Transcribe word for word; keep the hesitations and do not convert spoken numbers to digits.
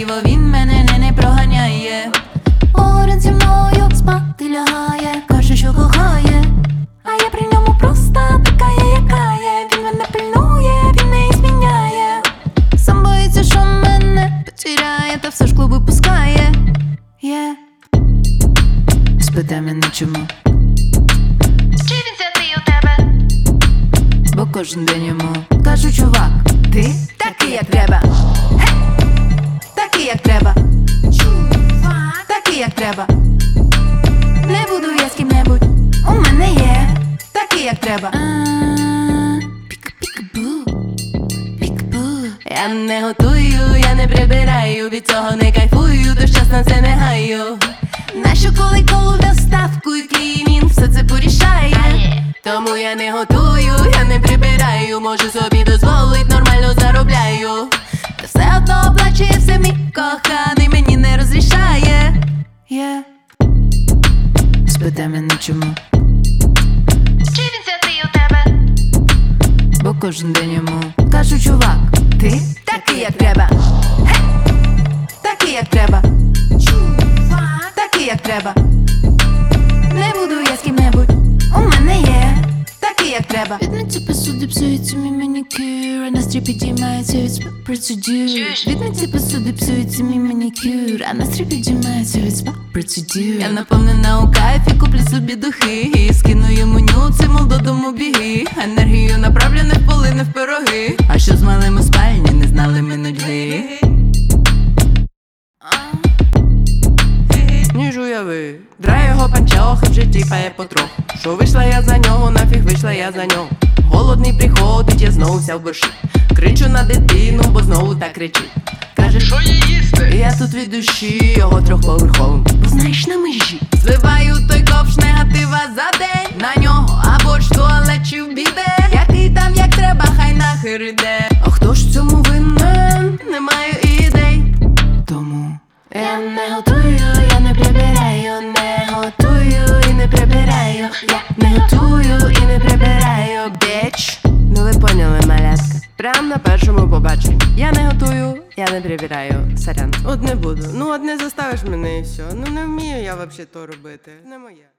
диво, він мене не, не проганяє. Поряд зі мною спати лягає, каже, що кохає, а я при ньому просто така є, яка є. Він мене пильнує, він не зміняє. Сам боїться, що мене потеряє, та все ж клуби пускає. Є yeah. Спитай мене чому, чи він святий у тебе? бо кожен день йому кажу, чувак, ти Такий, як треба. Гей! Такий, як треба. Чувак, такий, як треба. Не буду я з ким-небудь, у мене є такий, як треба. Пік-пік-бу, пік-бу. Я не готую, я не прибираю, від цього не кайфую, тож час на це не гаю. Нащо коли колу доставку і клінінг все це порішає? Тому я не готую, я не прибираю, можу собі дозволить, нормально заробляю. Та все одно оплачує все мій коханий, мені не розрішає. Є Спитай мене чому, Чи він святий у тебе? бо кожен день йому кажу, чувак, ти Такий, як треба. Гей! Такий, як треба. Чувак, такий, як треба. Не буду я з ким-небудь, у мене є такий, як треба. Відмінці посуди псується мій манікюр, а настрій підіймається від спа-процедюр. Відмінці посуди псується мій манікюр, а настрій підіймається від спа-процедюр. Я наповнена у кайфі, куплю собі духи, скину йому нюци, мов додому біги. Енергію направлю не в поли, не в пироги. А що з малим у спальні, не знали ми нудьги. Ніж уяви, драє його панчохи в житті пає потроху. Що вийшла я за нього, нафіг вийшла я за нього. Голодний приходить, я знову вся в борщі. Кричу на дитину, бо знову так кричить. Каже, що є їсти? Я тут від душі, його трьохповерховим, бо знаєш, на межі. Зливаю той ковш негатива за день на нього, або ж в туалет чи в біде. Який там як треба, хай нахер іде. А хто ж цьому винен? Не маю ідей. Тому я не готую, я не прибираю, не готую і не прибираю. Я не готую і не прибираю, біч. Ну ви поняли, малятка. Прям на першому побаченні. Я не готую, я не прибираю. Сорян. От не буду. Ну от не заставиш мене і все. Ну не вмію я взагалі то робити. Не моє.